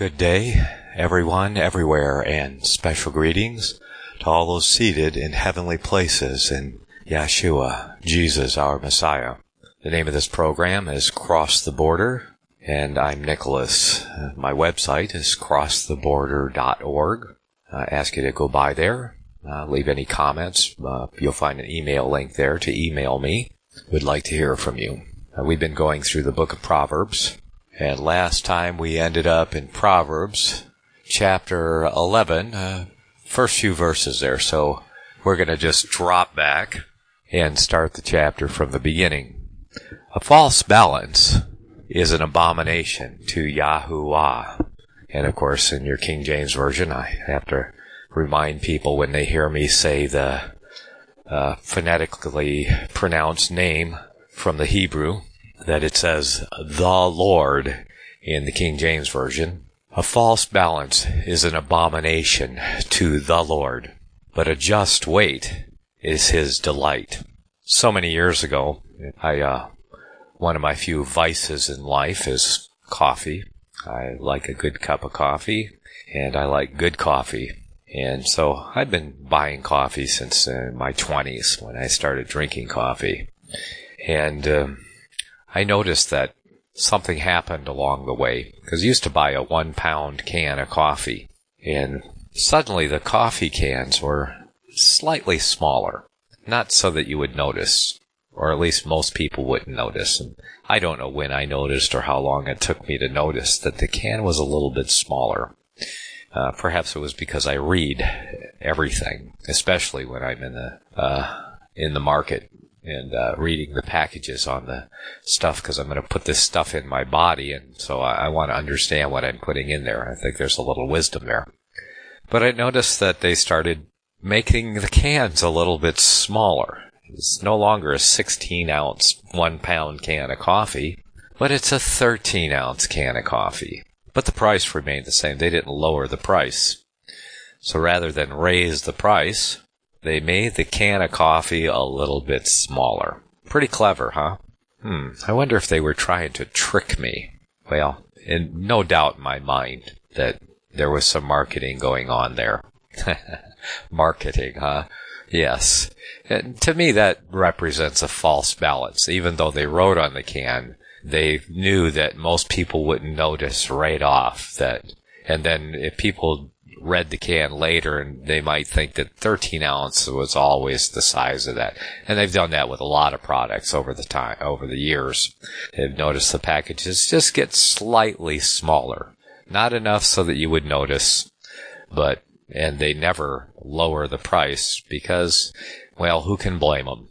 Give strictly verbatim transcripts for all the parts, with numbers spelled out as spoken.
Good day, everyone, everywhere, and special greetings to all those seated in heavenly places in Yeshua, Jesus, our Messiah. The name of this program is Cross the Border, and I'm Nicholas. My website is cross the border dot org. I ask you to go by there, uh, leave any comments. Uh, you'll find an email link there to email me. We'd like to hear from you. Uh, we've been going through the book of Proverbs. And last time we ended up in Proverbs chapter eleven, uh, first few verses there. So we're going to just drop back and start the chapter from the beginning. A false balance is an abomination to Yahuwah. And of course, in your King James Version, I have to remind people when they hear me say the uh, phonetically pronounced name from the Hebrew, that it says, the Lord, in the King James Version. A false balance is an abomination to the Lord, but a just weight is his delight. So many years ago, I, uh, one of my few vices in life is coffee. I like a good cup of coffee, and I like good coffee. And so I've been buying coffee since uh, my twenties, when I started drinking coffee. And, um, I noticed that something happened along the way, because I used to buy a one pound can of coffee, and suddenly the coffee cans were slightly smaller. Not so that you would notice, or at least most people wouldn't notice. And I don't know when I noticed or how long it took me to notice that the can was a little bit smaller. Uh, perhaps it was because I read everything, especially when I'm in the, uh, in the market. And uh, reading the packages on the stuff, because I'm going to put this stuff in my body, and so I, I want to understand what I'm putting in there. I think there's a little wisdom there. But I noticed that they started making the cans a little bit smaller. It's no longer a sixteen ounce, one pound can of coffee, but it's a thirteen ounce can of coffee. But the price remained the same. They didn't lower the price. So rather than raise the price, they made the can of coffee a little bit smaller. Pretty clever, huh? Hmm. I wonder if they were trying to trick me. Well, and no doubt in my mind that there was some marketing going on there. Marketing, huh? Yes. And to me, that represents a false balance. Even though they wrote on the can, they knew that most people wouldn't notice right off that. And then if people read the can later, and they might think that thirteen ounce was always the size of that. And they've done that with a lot of products over the time, over the years. They've noticed the packages just get slightly smaller. Not enough so that you would notice, but, and they never lower the price because, well, who can blame them?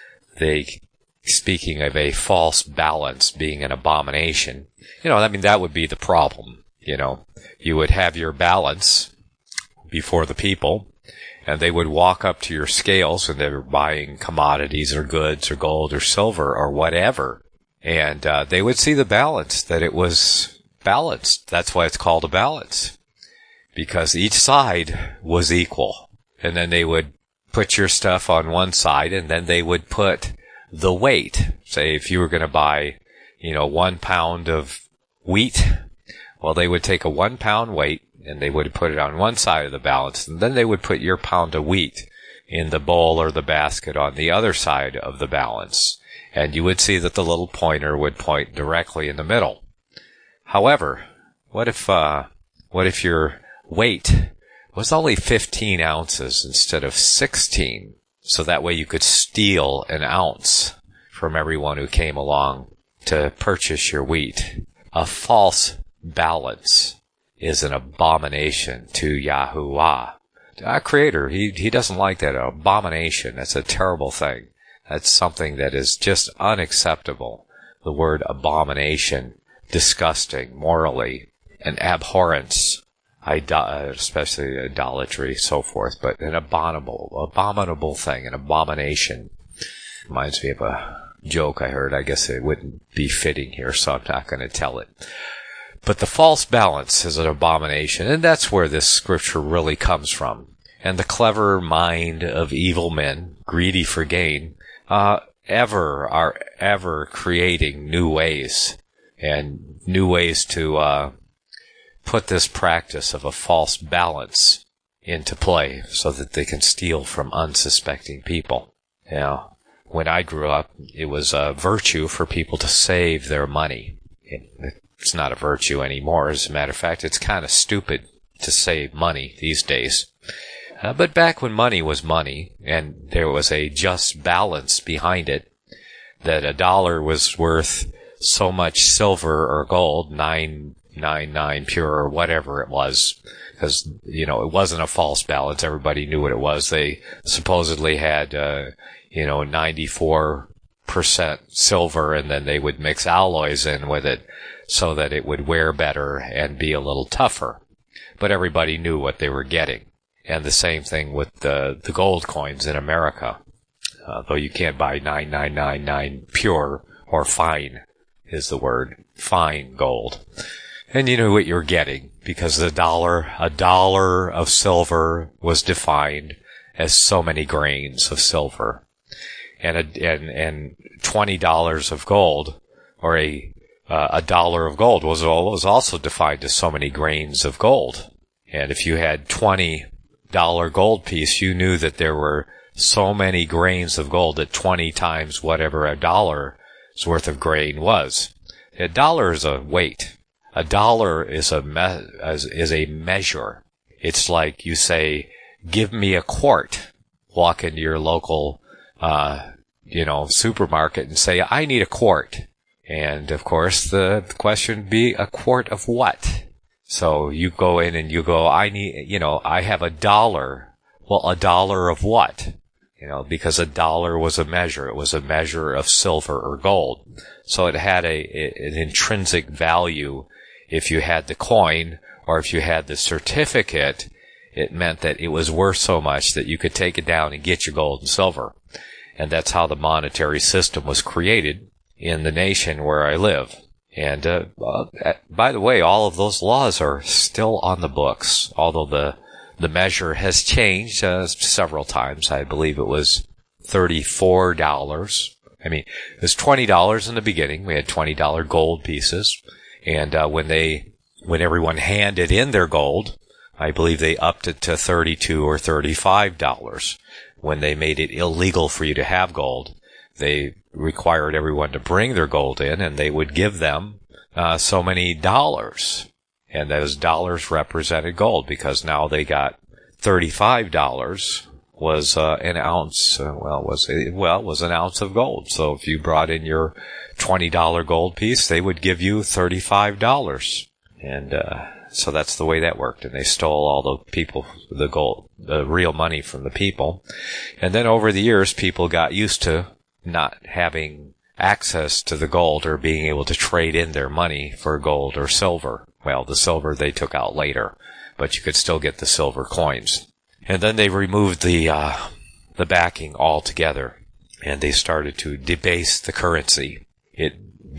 They, speaking of a false balance being an abomination, you know, I mean, that would be the problem, you know. You would have your balance before the people, and they would walk up to your scales, and they were buying commodities or goods or gold or silver or whatever, and uh, they would see the balance, that it was balanced. That's why it's called a balance, because each side was equal. And then they would put your stuff on one side, and then they would put the weight. Say if you were going to buy, you know, one pound of wheat, well, they would take a one pound weight, and they would put it on one side of the balance, and then they would put your pound of wheat in the bowl or the basket on the other side of the balance. And you would see that the little pointer would point directly in the middle. However, what if, uh, what if your weight was only fifteen ounces instead of sixteen? So that way you could steal an ounce from everyone who came along to purchase your wheat. A false balance is an abomination to Yahuwah. Our Creator, he, he doesn't like that. An abomination. That's a terrible thing. That's something that is just unacceptable. The word abomination, disgusting, morally, an abhorrence, Ido- especially idolatry, so forth, but an abominable, abominable thing, an abomination. Reminds me of a joke I heard. I guess it wouldn't be fitting here, so I'm not going to tell it. But the false balance is an abomination, and that's where this scripture really comes from. And the clever mind of evil men, greedy for gain, uh, ever are ever creating new ways, and new ways to uh put this practice of a false balance into play so that they can steal from unsuspecting people. You know, when I grew up, it was a virtue for people to save their money. It's not a virtue anymore. As a matter of fact, it's kind of stupid to save money these days. Uh, but back when money was money, and there was a just balance behind it, that a dollar was worth so much silver or gold, nine nine nine pure or whatever it was, because, you know, it wasn't a false balance. Everybody knew what it was. They supposedly had, uh, you know, ninety-four percent silver, and then they would mix alloys in with it so that it would wear better and be a little tougher. But everybody knew what they were getting. And the same thing with the, the gold coins in America. Uh, though you can't buy nine nine nine nine pure or fine is the word, fine gold. And you knew what you were getting because the dollar, a dollar of silver was defined as so many grains of silver. And a, and, and twenty dollars of gold, or a, uh, a dollar of gold was, was also defined as so many grains of gold. And if you had twenty dollar gold piece, you knew that there were so many grains of gold at twenty times whatever a dollar's worth of grain was. A dollar is a weight. A dollar is a me- is, is a measure. It's like you say, give me a quart. Walk into your local, uh, you know, supermarket and say, I need a quart. And of course, the question would be, a quart of what? So you go in and you go, I need, you know, I have a dollar. Well, a dollar of what? You know, because a dollar was a measure. It was a measure of silver or gold. So it had a, an intrinsic value. If you had the coin or if you had the certificate, it meant that it was worth so much that you could take it down and get your gold and silver. And that's how the monetary system was created in the nation where I live. And, uh, uh, by the way, all of those laws are still on the books, although the The measure has changed uh, several times. I believe it was thirty-four dollars. I mean, it was twenty dollars in the beginning. We had twenty dollar gold pieces. And uh, when they, when everyone handed in their gold, I believe they upped it to thirty-two or thirty-five dollars. When they made it illegal for you to have gold, they required everyone to bring their gold in, and they would give them uh, so many dollars. And those dollars represented gold, because now they got thirty-five dollars was uh, an ounce, uh, well, was well, was an ounce of gold. So if you brought in your twenty dollar gold piece, they would give you thirty-five dollars. And uh, so that's the way that worked. And they stole all the people, the gold, the real money from the people. And then over the years, people got used to not having access to the gold or being able to trade in their money for gold or silver. Well, the silver they took out later, but you could still get the silver coins. And then they removed the uh, the backing altogether, and they started to debase the currency. It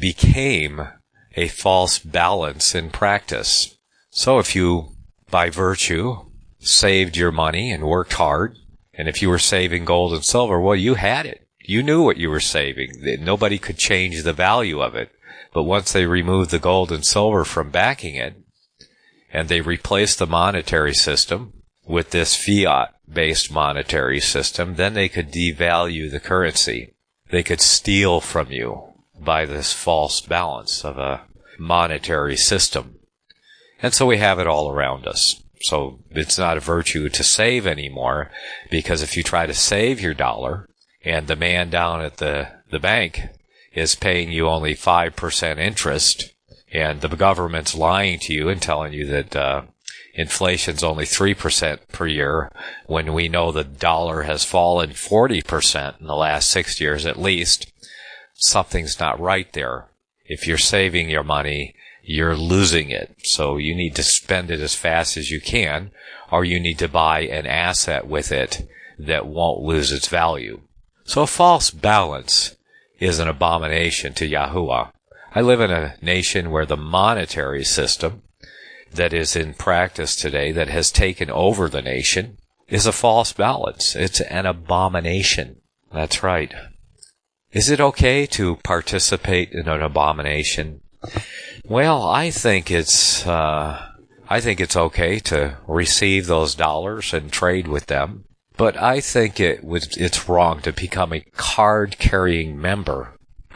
became a false balance in practice. So if you, by virtue, saved your money and worked hard, and if you were saving gold and silver, well, you had it. You knew what you were saving. Nobody could change the value of it. But once they removed the gold and silver from backing it, and they replaced the monetary system with this fiat-based monetary system, then they could devalue the currency. They could steal from you by this false balance of a monetary system. And so we have it all around us. So it's not a virtue to save anymore, because if you try to save your dollar, and the man down at the, the bank is paying you only five percent interest, and the government's lying to you and telling you that uh, inflation's only three percent per year, when we know the dollar has fallen forty percent in the last six years at least, something's not right there. If you're saving your money, you're losing it. So you need to spend it as fast as you can, or you need to buy an asset with it that won't lose its value. So a false balance is an abomination to Yahuwah. I live in a nation where the monetary system that is in practice today, that has taken over the nation, is a false balance. It's an abomination. That's right. Is it okay to participate in an abomination? Well, I think it's, uh, I think it's okay to receive those dollars and trade with them. But I think it was, it's wrong to become a card-carrying member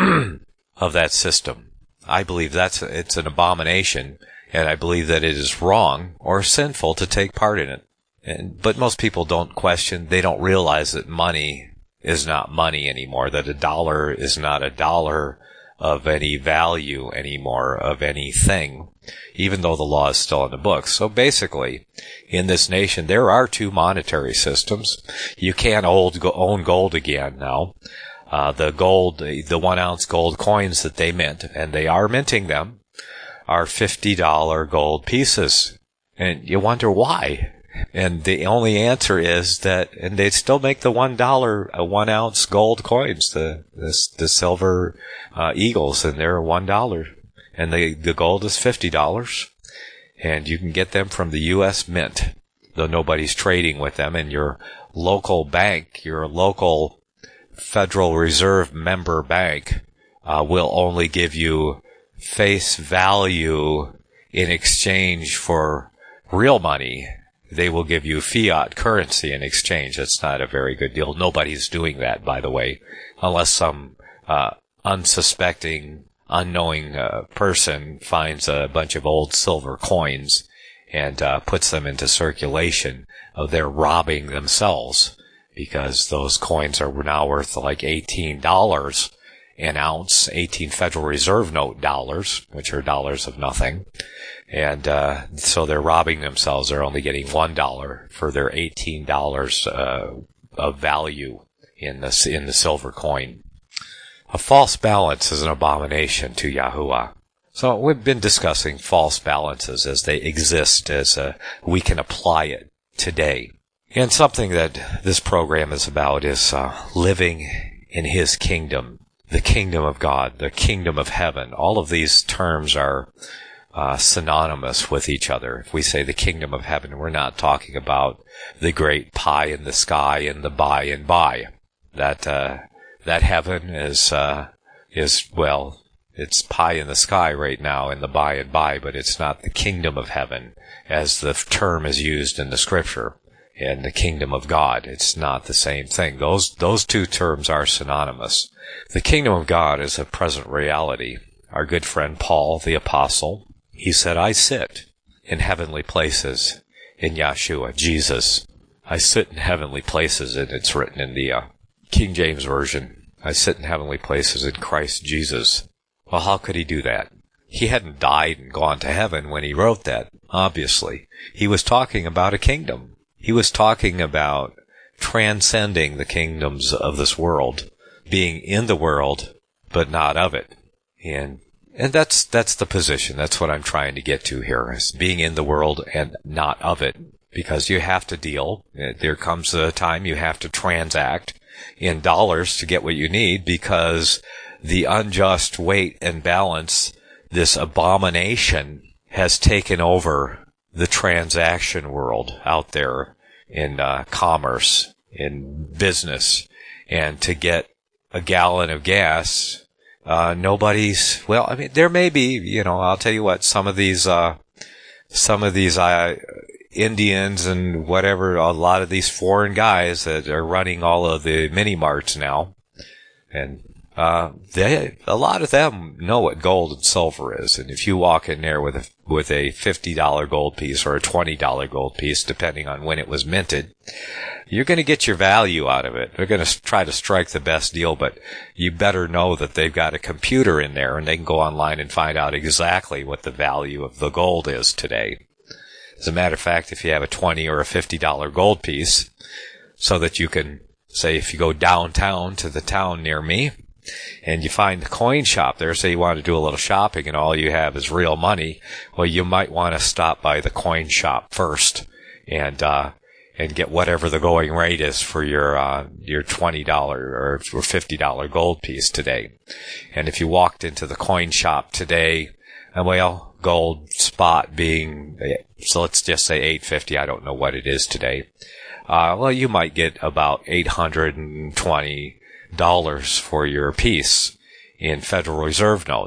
of that system. I believe that's it's an abomination, and I believe that it is wrong or sinful to take part in it. And, but most people don't question. They don't realize that money is not money anymore, that a dollar is not a dollar of any value anymore, of anything, even though the law is still in the books. So basically, in this nation, there are two monetary systems. You can't own gold again now. Uh, the gold, the one ounce gold coins that they mint, and they are minting them, are fifty dollar gold pieces. And you wonder why. And the only answer is that, and they still make the one dollar, uh, one ounce gold coins, the, the, the silver, uh, eagles, and they're one dollar. And the, the gold is fifty dollars. And you can get them from the U S Mint, though nobody's trading with them. And your local bank, your local Federal Reserve member bank, uh, will only give you face value in exchange for real money. They will give you fiat currency in exchange. That's not a very good deal. Nobody's doing that, by the way, unless some uh unsuspecting, unknowing uh, person finds a bunch of old silver coins and uh puts them into circulation. Oh, they're robbing themselves, because those coins are now worth like eighteen dollars an ounce, eighteen Federal Reserve note dollars, which are dollars of nothing. And uh so they're robbing themselves. They're only getting one dollar for their eighteen dollars uh of value in the in the silver coin. A false balance is an abomination to Yahuwah. So we've been discussing false balances as they exist, as uh, we can apply it today. And something that this program is about is uh, living in His kingdom, the kingdom of God, the kingdom of heaven. All of these terms are Uh, synonymous with each other. If we say the kingdom of heaven, we're not talking about the great pie in the sky and the by and by. That, uh, that heaven is, uh, is, well, it's pie in the sky right now in the by and by, but it's not the kingdom of heaven as the term is used in the scripture. And the kingdom of God, it's not the same thing. Those, those two terms are synonymous. The kingdom of God is a present reality. Our good friend Paul, the apostle, he said, I sit in heavenly places in Yeshua, Jesus. I sit in heavenly places, and it's written in the uh, King James Version. I sit in heavenly places in Christ Jesus. Well, how could he do that? He hadn't died and gone to heaven when he wrote that, obviously. He was talking about a kingdom. He was talking about transcending the kingdoms of this world, being in the world, but not of it. And And that's, that's the position. That's what I'm trying to get to here, is being in the world and not of it. Because you have to deal. There comes a time you have to transact in dollars to get what you need, because the unjust weight and balance, this abomination, has taken over the transaction world out there in uh, commerce, in business. And to get a gallon of gas, Uh, nobody's, well, I mean, there may be, you know, I'll tell you what, some of these, uh, some of these, uh, Indians and whatever, a lot of these foreign guys that are running all of the mini marts now. And, uh, they, a lot of them know what gold and silver is. And if you walk in there with a, with a fifty dollar gold piece or a twenty dollar gold piece, depending on when it was minted, you're going to get your value out of it. They're going to try to strike the best deal, but you better know that they've got a computer in there and they can go online and find out exactly what the value of the gold is today. As a matter of fact, if you have a twenty or a fifty dollar gold piece, so that you can, say, if you go downtown to the town near me, and you find the coin shop there, say you want to do a little shopping and all you have is real money, well, you might want to stop by the coin shop first and, uh, and get whatever the going rate is for your, uh, your twenty dollar or fifty dollar gold piece today. And if you walked into the coin shop today, and well, gold spot being, so let's just say eight fifty, I don't know what it is today. Uh, well, you might get about eight hundred twenty dollars for your piece in Federal Reserve notes.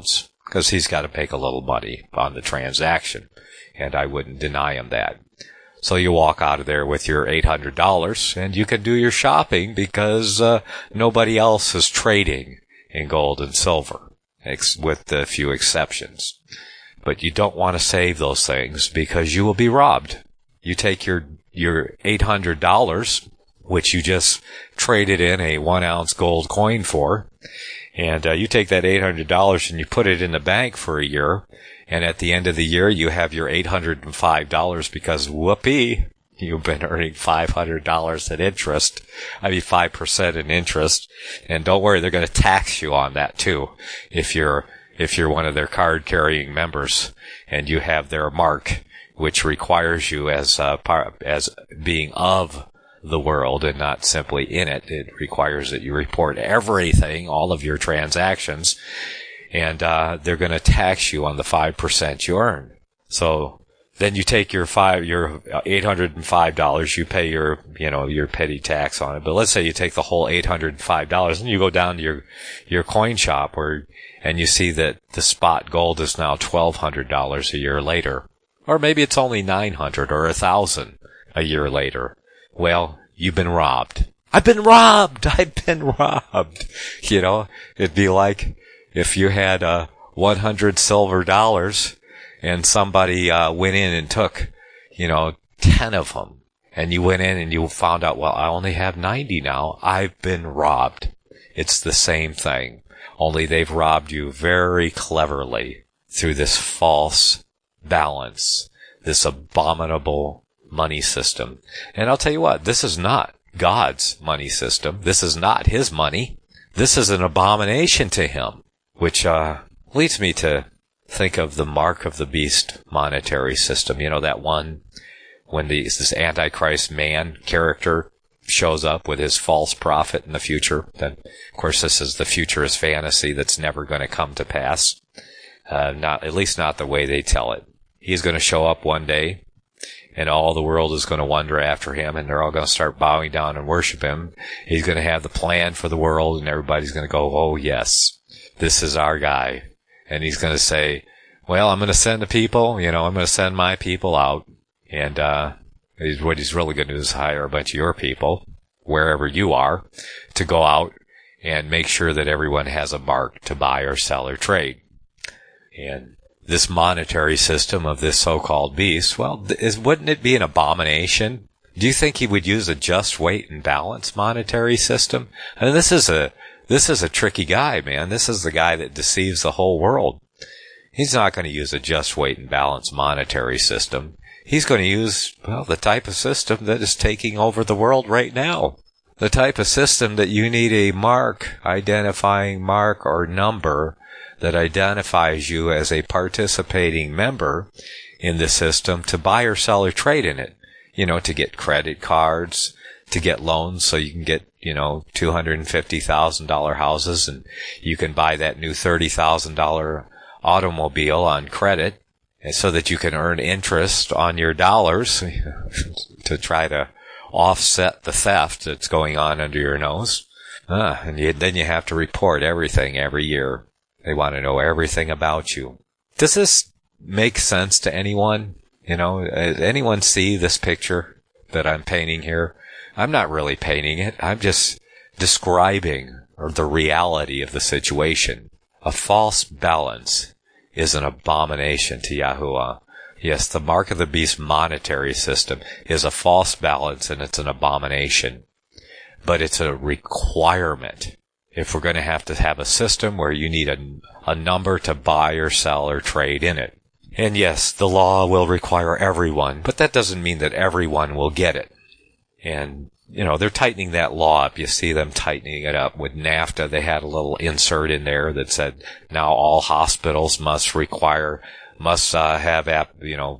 because he's got to make a little money on the transaction, and I wouldn't deny him that. So you walk out of there with your eight hundred dollars, and you can do your shopping because uh, nobody else is trading in gold and silver, ex- with a few exceptions. But you don't want to save those things because you will be robbed. You take your your eight hundred dollars, which you just traded in a one-ounce gold coin for, and uh, you take that eight hundred dollars and you put it in the bank for a year, and at the end of the year you have your eight hundred five dollars because, whoopee, you've been earning five hundred dollars in interest. I mean, five percent in interest. And don't worry, they're going to tax you on that too if you're if you're one of their card-carrying members and you have their mark, which requires you as uh, part, as being of the world and not simply in it. It requires that you report everything, all of your transactions, and uh they're going to tax you on the five percent you earn. So then you take your five, your eight hundred five dollars, you pay your, you know, your petty tax on it. But let's say you take the whole eight hundred five dollars and you go down to your, your coin shop where, and you see that the spot gold is now twelve hundred dollars a year later. Or maybe it's only nine hundred or one thousand a year later. Well, you've been robbed. I've been robbed! I've been robbed! You know, it'd be like if you had, uh, one hundred silver dollars and somebody, uh, went in and took, you know, ten of them. And you went in and you found out, well, I only have ninety now. I've been robbed. It's the same thing. Only they've robbed you very cleverly through this false balance, this abominable money system. And I'll tell you what, this is not God's money system. This is not his money. This is an abomination to him, which uh leads me to think of the mark of the beast monetary system. You know, that one when the, this Antichrist man character shows up with his false prophet in the future. Then, of course, this is the futurist fantasy that's never going to come to pass. Uh, not, at least not the way they tell it. He's going to show up one day, and all the world is going to wonder after him, and they're all going to start bowing down and worship him. He's going to have the plan for the world, and everybody's going to go, oh, yes, this is our guy. And he's going to say, well, I'm going to send the people, you know, I'm going to send my people out. And uh he's, what he's really going to do is hire a bunch of your people, wherever you are, to go out and make sure that everyone has a mark to buy or sell or trade. And this monetary system of this so-called beast, well, is, wouldn't it be an abomination? Do you think he would use a just weight and balance monetary system? I mean, this is a this is a tricky guy, man. This is the guy that deceives the whole world. He's not going to use a just weight and balance monetary system. He's going to use, well, the type of system that is taking over the world right now. The type of system that you need a mark, identifying mark or number that identifies you as a participating member in the system to buy or sell or trade in it. You know, to get credit cards, to get loans so you can get, you know, two hundred fifty thousand dollars houses, and you can buy that new thirty thousand dollars automobile on credit, and so that you can earn interest on your dollars to try to offset the theft that's going on under your nose. Ah, and you, then you have to report everything every year. They want to know everything about you. Does this make sense to anyone? You know, does anyone see this picture that I'm painting here? I'm not really painting it. I'm just describing or the reality of the situation. A false balance is an abomination to Yahuwah. Yes, the mark of the beast monetary system is a false balance, and it's an abomination. But it's a requirement if we're going to have to have a system where you need a, a number to buy or sell or trade in it. And yes, the law will require everyone, but that doesn't mean that everyone will get it. And, you know, they're tightening that law up. You see them tightening it up. With NAFTA, they had a little insert in there that said now all hospitals must require, must uh, have, you know,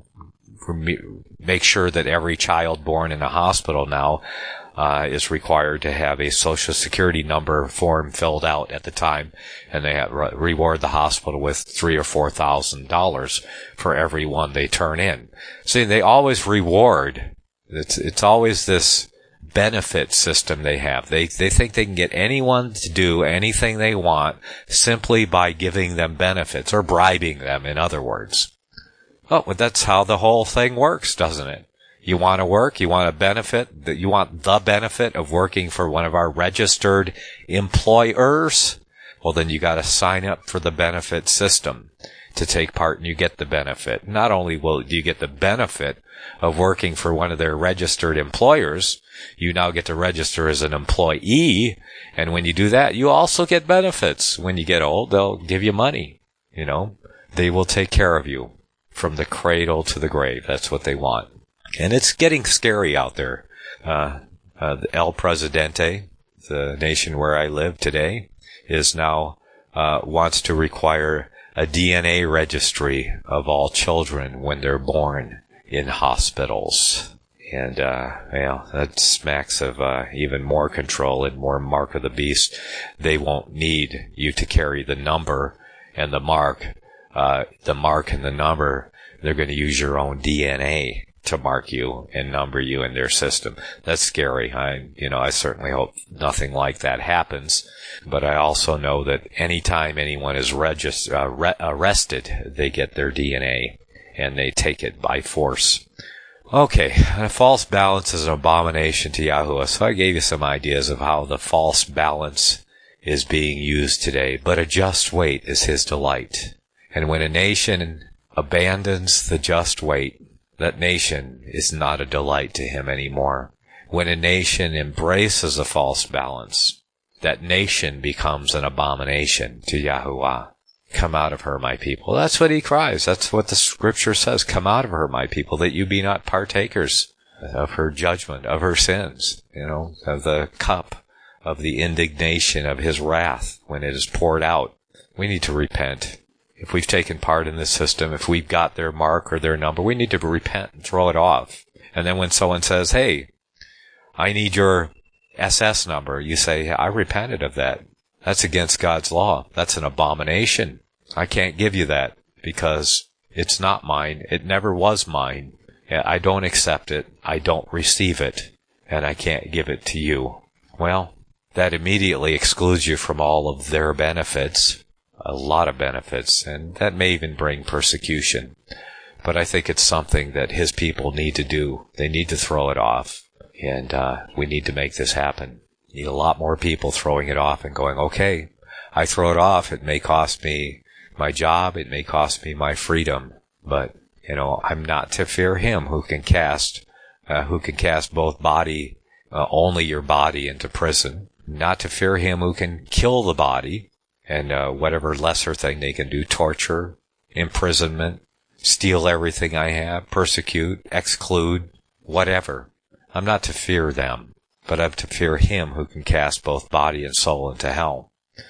make sure that every child born in a hospital now uh, is required to have a Social Security number form filled out at the time, and they have, re- reward the hospital with three or four thousand dollars for every one they turn in. See, they always reward. It's it's always this benefit system they have. They they think they can get anyone to do anything they want simply by giving them benefits or bribing them, in other words. Oh, well, that's how the whole thing works, doesn't it? You want to work, you want a benefit, you want the benefit of working for one of our registered employers? Well, then you got to sign up for the benefit system to take part, and you get the benefit. Not only will you get the benefit of working for one of their registered employers, you now get to register as an employee, and when you do that, you also get benefits. When you get old, they'll give you money. You know, they will take care of you from the cradle to the grave. That's what they want. And it's getting scary out there. Uh, uh, El Presidente, the nation where I live today, is now uh, wants to require a D N A registry of all children when they're born in hospitals. And, uh, well, that smacks of uh, even more control and more mark of the beast. They won't need you to carry the number and the mark. Uh, the mark and the number, they're going to use your own D N A to mark you and number you in their system. That's scary. I, you know, I certainly hope nothing like that happens. But I also know that anytime anyone is regist- uh, re- arrested, they get their D N A and they take it by force. Okay, a false balance is an abomination to Yahuwah. So I gave you some ideas of how the false balance is being used today. But a just weight is his delight. And when a nation abandons the just weight, that nation is not a delight to him anymore. When a nation embraces a false balance, that nation becomes an abomination to Yahuwah. Come out of her, my people. That's what he cries. That's what the scripture says. Come out of her, my people, that you be not partakers of her judgment, of her sins, you know, of the cup of the indignation of his wrath when it is poured out. We need to repent. If we've taken part in this system, if we've got their mark or their number, we need to repent and throw it off. And then when someone says, hey, I need your S S number, you say, I repented of that. That's against God's law. That's an abomination. I can't give you that because it's not mine. It never was mine. I don't accept it. I don't receive it. And I can't give it to you. Well, that immediately excludes you from all of their benefits. A lot of benefits, and that may even bring persecution. But I think it's something that his people need to do. They need to throw it off, and uh, we need to make this happen. You need a lot more people throwing it off and going, okay, I throw it off. It may cost me my job. It may cost me my freedom. But, you know, I'm not to fear him who can cast, uh, who can cast both body, uh, only your body into prison. Not to fear him who can kill the body. And uh, whatever lesser thing they can do, torture, imprisonment, steal everything I have, persecute, exclude, whatever. I'm not to fear them, but I'm to fear him who can cast both body and soul into hell.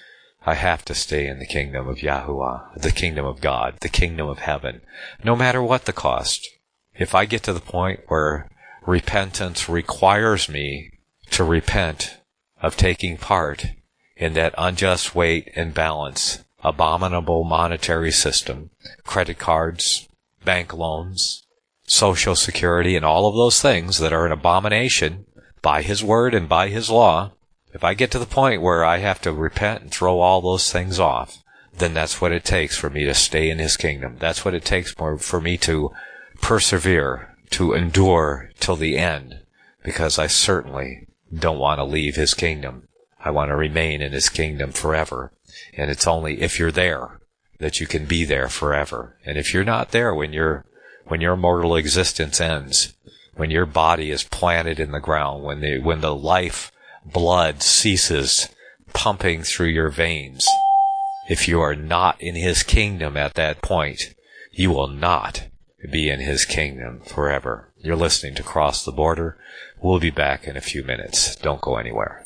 I have to stay in the kingdom of Yahuwah, the kingdom of God, the kingdom of heaven, no matter what the cost. If I get to the point where repentance requires me to repent of taking part in that unjust weight and balance, abominable monetary system, credit cards, bank loans, Social Security, and all of those things that are an abomination by his word and by his law, if I get to the point where I have to repent and throw all those things off, then that's what it takes for me to stay in his kingdom. That's what it takes for, for me to persevere, to endure till the end, because I certainly don't want to leave his kingdom. I want to remain in his kingdom forever. And it's only if you're there that you can be there forever. And if you're not there when your when your mortal existence ends, when your body is planted in the ground, when the when the life blood ceases pumping through your veins, if you are not in his kingdom at that point, you will not be in his kingdom forever. You're listening to Cross the Border. We'll be back in a few minutes. Don't go anywhere.